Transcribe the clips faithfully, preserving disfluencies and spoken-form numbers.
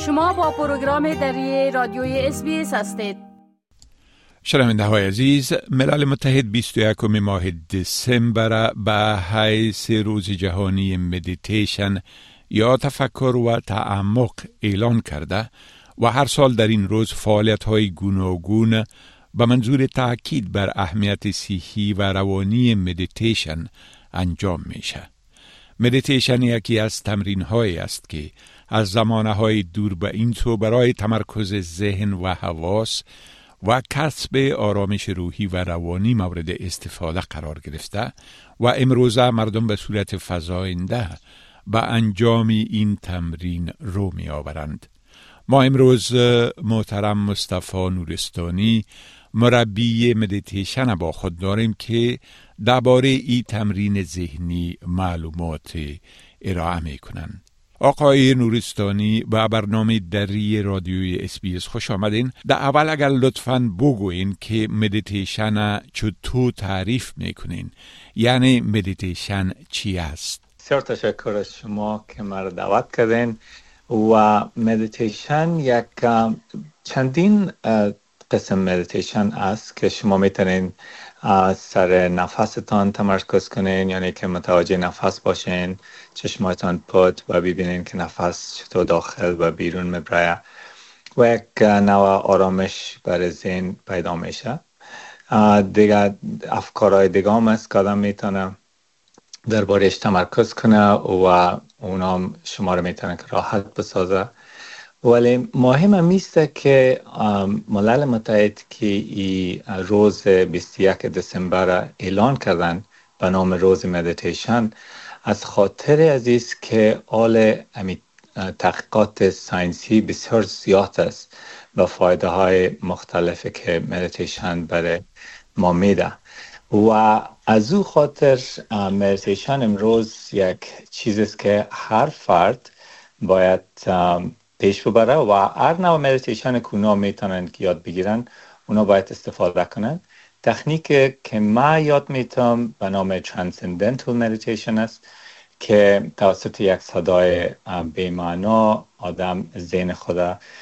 شما با پروگرام دری رادیوی اس بی اس هستید. شنونده های عزیز، ملل متحد بیست و یکم ماه دسامبر به حیث روز جهانی مدیتیشن یا تفکر و تعمق اعلان کرده و هر سال در این روز فعالیت های گوناگون به منظور تاکید بر اهمیت صحی و روانی مدیتیشن انجام میشه. مدیتیشن یکی از تمرین هایی است که از زمانه های دور به این سو برای تمرکز ذهن و حواس و کسب آرامش روحی و روانی مورد استفاده قرار گرفته و امروزه مردم به صورت فزاینده به انجام این تمرین رو می آورند. ما امروز محترم مصطفی نورستانی مربی مدیتیشن با خود داریم که درباره این تمرین ذهنی معلومات ارائه می کنند. آقای نورستانی به برنامه دری رادیوی اس بی اس خوش آمدین. در اول اگر لطفاً بگوین که مدیتیشن چطور تعریف میکنین، یعنی مدیتیشن چی است؟ بسیار تشکر از شما که ما را دعوت کردین. و مدیتیشن یک چندین قسم مدیتیشن است که شما میتونین سر نفستان تمرکز کنین، یعنی که متوجه نفس باشین، چشماتان پد و ببینین که نفس چطور داخل و بیرون میبره و یک نوع آرامش برای ذهن پیدا میشه. دیگه افکارهای دیگه هم است که آدم میتونه درباره‌اش تمرکز کنه و اونا شما رو میتونه که راحت بسازه. ولی مهم هم میسته که ملل متحد که ای روز بیست و یکم دسامبر اعلان کردن به نام روز مدیتیشن از خاطر عزیز که آل تحقیقات ساینسی بسیار زیاد است و فایده های مختلفی که مدیتیشن برای ما میده. و از او خاطر مدیتیشن امروز یک چیزی است که هر فرد باید پیش ببره و هر نوع مدیتیشن که اونا میتونن که یاد بگیرن اونا باید استفاده کنن. تکنیک که ما یاد میتونم به نام ترانسندنتال مدیتیشن است که توسط یک صدای بی‌معنا آدم ذهن خود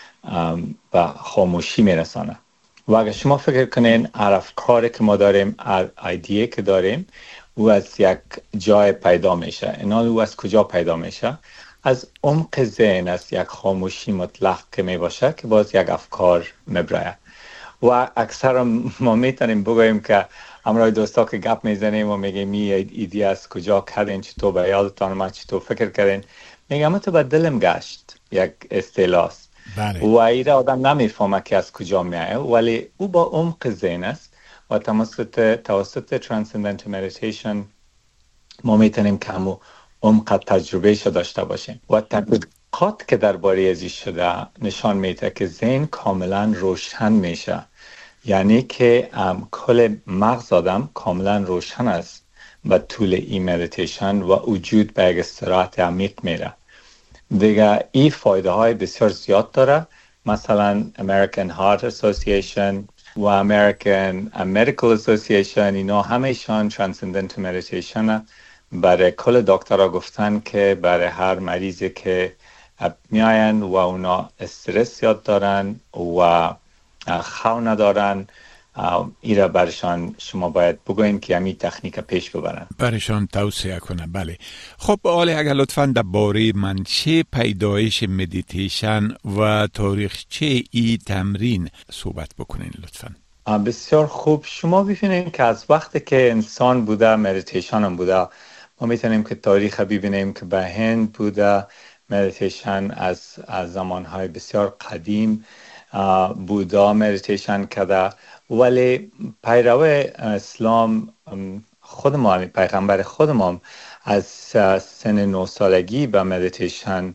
به خاموشی میرسانه. و اگر شما فکر کنین هر افکاری که ما داریم، هر ایده که داریم، او از یک جای پیدا میشه. اینا او از کجا پیدا میشه؟ از عمق ذهن است، یک خاموشی مطلق که می باشه که باز یک افکار میبره. و اکثر ما میتونیم بگوییم که همراه دوستا که گپ میزنیم و میگیم می ایده از کجا کردین، چطور به یادتان ما چطور فکر کردین، میگم تو به دلم گشت، یک اصطلاح است. بله. و ایره آدم نمیفهمه که از کجا میایه، ولی او با عمق ذهن است و توسط توسط ترانسندنتال مدیتیشن ما میتونیم که همو عمق تجربه شو داشته باشیم. و تحقیقات که درباره ازی شده نشان میده که ذهن کاملا روشن میشه، یعنی که کل مغز آدم کاملا روشن است و طول این مدیتیشن و وجود به یک استراحت عمیق میره. دیگه این فایده های بسیار زیاد داره. مثلا American Heart Association و American Medical Association اینا همهشان Transcendental Meditation برای کل دکترها گفتن که برای هر مریضی که میاین و اونا استرس زیاد دارن و خو ندارن، ایره برشان شما باید بگوین که همین تکنیک پیش ببرن، برشان توصیه کنه. بله. خب آله اگر لطفاً درباره منشأ پیدایش مدیتیشن و تاریخچه ای تمرین صحبت بکنین لطفاً. بسیار خوب. شما ببینید که از وقتی که انسان بوده مدیتیشن هم بوده. ما میتونیم که تاریخ ببینیم که به هند بوده مدیتیشن، از از زمانهای بسیار قدیم بودا مدیتیشن کرده. ولی پیرو اسلام خود ما، پیغمبر خود ما از سن نه سالگی به مدیتیشن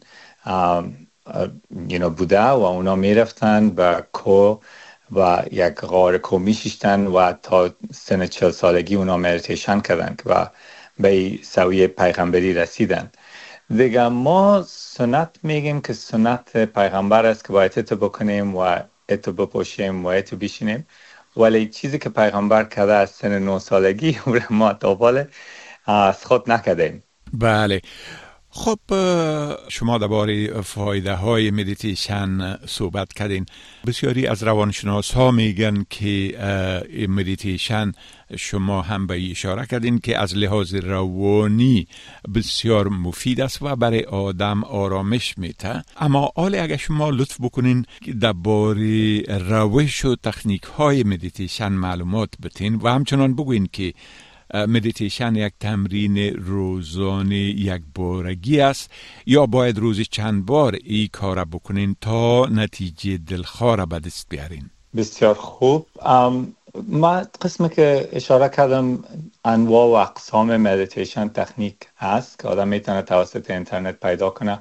you know, بوده و اونا میرفتن به کوه و یک غار کوه میشیشتن و تا سن چهل سالگی اونا مدیتیشن کردن و به سویه پیغمبری رسیدن. دیگه ما سنت میگیم که سنت پیغمبر است که باید اتو بکنیم و اتو بپوشیم و اتو بشینیم، ولی چیزی که پیغمبر کرده از سن نه سالگی ما دوباره از خود نکردیم. بله. خب شما درباره فایده های مدیتیشن صحبت کردین. بسیاری از روانشناس ها میگن که مدیتیشن، شما هم به اشاره کردین که از لحاظ روانی بسیار مفید است و برای آدم آرامش میده. اما حالا اگر شما لطف بکنین درباره روش و تکنیک های مدیتیشن معلومات بتین و همچنان بگوین که مدیتیشن یک تمرین روزانه یک بارگی است یا باید روزی چند بار این کار بکنین تا نتیجه دلخواه به دست بیارین؟ بسیار خوب. ما قسمی که اشاره کردم انواع و اقسام مدیتیشن تکنیک هست که آدم میتونه توسط اینترنت پیدا کنه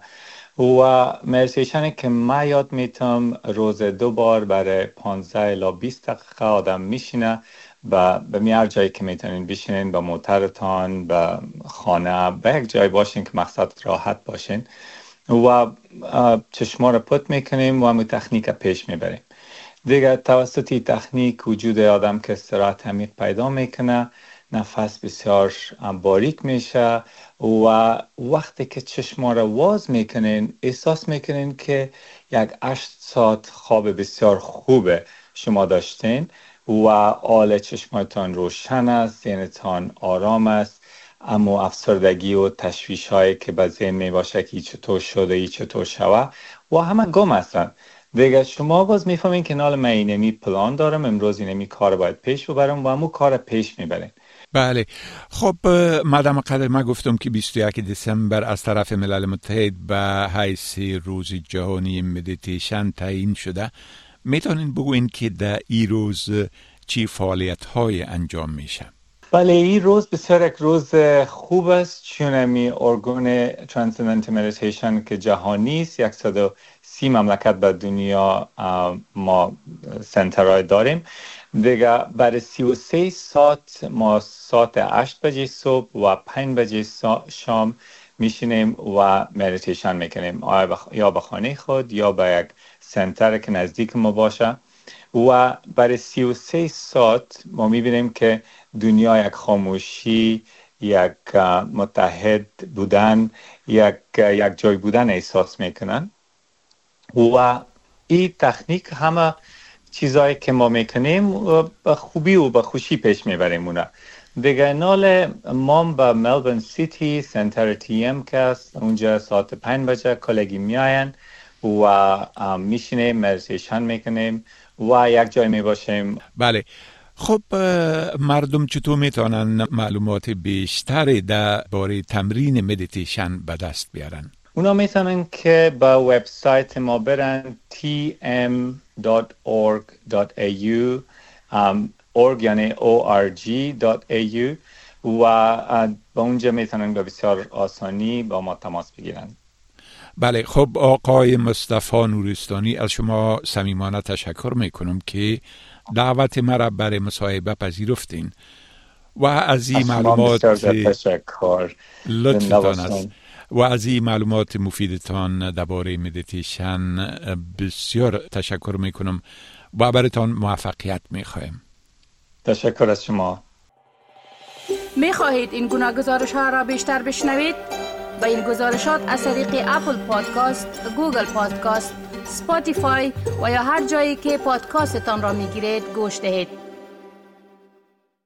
و مدیتیشنی که ما یاد میتم روز دو بار برای پانزده الی بیست دقیقه آدم میشینه و به هر جایی که میتونین بشینین، به موترتان، به خانه، به یک جای باشین که مقصد راحت باشین و چشما رو پت میکنیم و همون تکنیک پیش میبریم. دیگه توسط این تکنیک وجود آدم که استراحت عمیق پیدا میکنه، نفس بسیار باریک میشه و وقتی که چشما رو واز میکنین احساس میکنین که یک هشت ساعت خواب بسیار خوبه شما داشتین و حال چشمتان روشن است، ذهنتان آرام است، اما افسردگی و تشویش هایی که به ذهن می باشه که چطور شده ای چطور شوه و همه گم هستن. دیگه شما باز میفهمین که نال من اینمی پلان دارم، امروز اینمی کار باید پیش ببرم و همون کار پیش میبرین. بله. خب مادام قدر، ما گفتم که بیست و یکم دسامبر از طرف ملل متحد به حیث روز جهانی مدیتیشن تعیین شده. میتونین بگوین که در این روز چی فعالیت های انجام میشه؟ بله، این روز بسیار یک روز خوب است، چون امی ارگان ترانسندنتال مدیتیشن که جهانی است، صد و سی مملکت به دنیا ما سنترهای داریم. دیگه برای سی و سه ساعت ما ساعت هشت بجه صبح و پنج بجه شام میشینیم و مدیتیشن میکنیم، یا به خانه خود یا به یک سنتر که نزدیک ما باشه و برای سی و سه ساعت ما میبینیم که دنیا یک خاموشی، یک متحد بودن، یک یک جای بودن احساس میکنن و این تکنیک همه چیزایی که ما میکنیم به خوبی و به خوشی پیش میبریم اونا. دیگه نال ما به ملبورن سیتی سنتر تی ام که است، اونجا ساعت پنج بجه کلگی میاین و میشینیم مدیتیشن میکنیم و یک جای میباشیم. بله. خب مردم چطور میتونن معلومات بیشتری درباره تمرین مدیتیشن به دست بیارن؟ اونا میتونن که به وبسایت ما برن تی ام دات اورگ دات ای یو org یعنی او آر جی دات ای یو و با اونجا میتونن به بسیار آسانی با ما تماس بگیرن. بله. خب آقای مصطفی نورستانی، از شما صمیمانه تشکر میکنم که دعوت مرا برای مصاحبه پذیرفتین و از این معلومات تشکر لطفتان است و از این معلومات مفیدتان درباره مدیتیشن بسیار تشکر میکنم و براتون موفقیت میخوایم. تشکر از شما. میخواهید این گناه گزارش ها را بیشتر بشنوید؟ با این گزارشات از طریق اپل پادکاست، گوگل پادکاست، سپاتیفای و یا هر جایی که پادکاستتان را میگیرید گوش دهید.